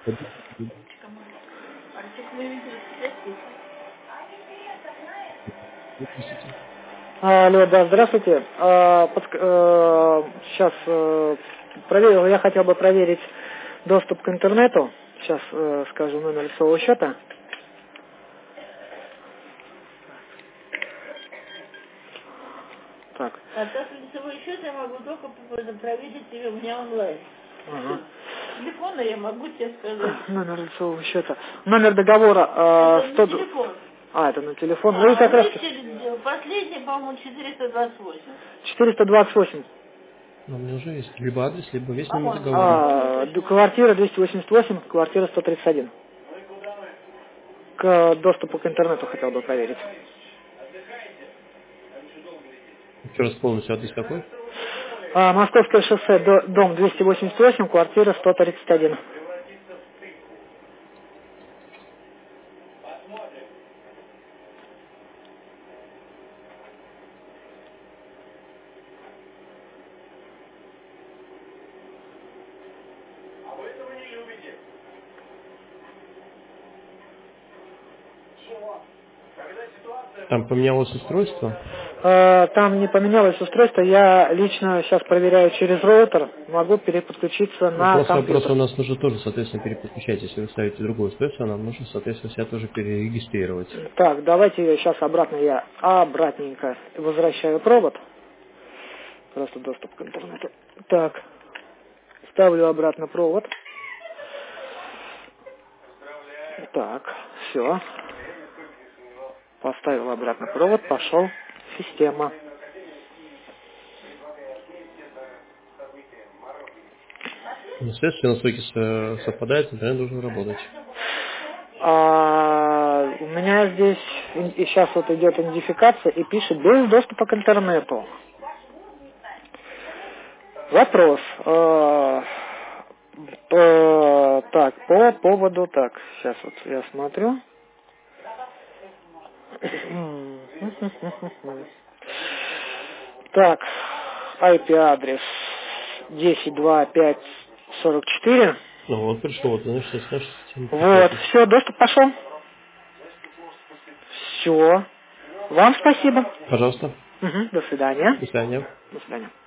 Алло, да, здравствуйте. Сейчас проверил, я хотел бы проверить доступ к интернету. Сейчас скажу номер лицевого счета. Так. А то лицевой счет я могу только проверить у меня онлайн. Ага. Телефона я могу тебе сказать. Номер лицевого счета. Номер договора это 100... на телефон. Это на телефон. Ну и как раз... Последний, по-моему, 428. 428. Ну, у меня уже есть либо адрес, либо весь номер договора. Квартира 288, квартира 131. К доступу к интернету хотел бы проверить. Еще раз полностью адрес какой? Московское шоссе, дом 288, квартира 131. Там поменялось устройство? Там не поменялось устройство, я лично сейчас проверяю через роутер, могу переподключиться на Просто компьютер. у нас нужно тоже, соответственно, переподключать. Если вы ставите другое устройство, нам нужно, соответственно, себя тоже перерегистрировать. Так, давайте сейчас я обратненько возвращаю провод. Просто доступ к интернету. Так, ставлю обратно провод. Так, все. Поставил обратно провод, пошел система. Ну, связь, все настройки совпадают, интернет должен работать. У меня здесь и сейчас вот идет идентификация и пишет без доступа к интернету. Вопрос. Так, по поводу, так, сейчас вот я смотрю. Так, IP-адрес 10.2.5.44. Ну вот пришло, вот, значит, наша система. Вот, все, доступ пошел. Все. Вам спасибо. Пожалуйста. До свидания. До свидания. До свидания.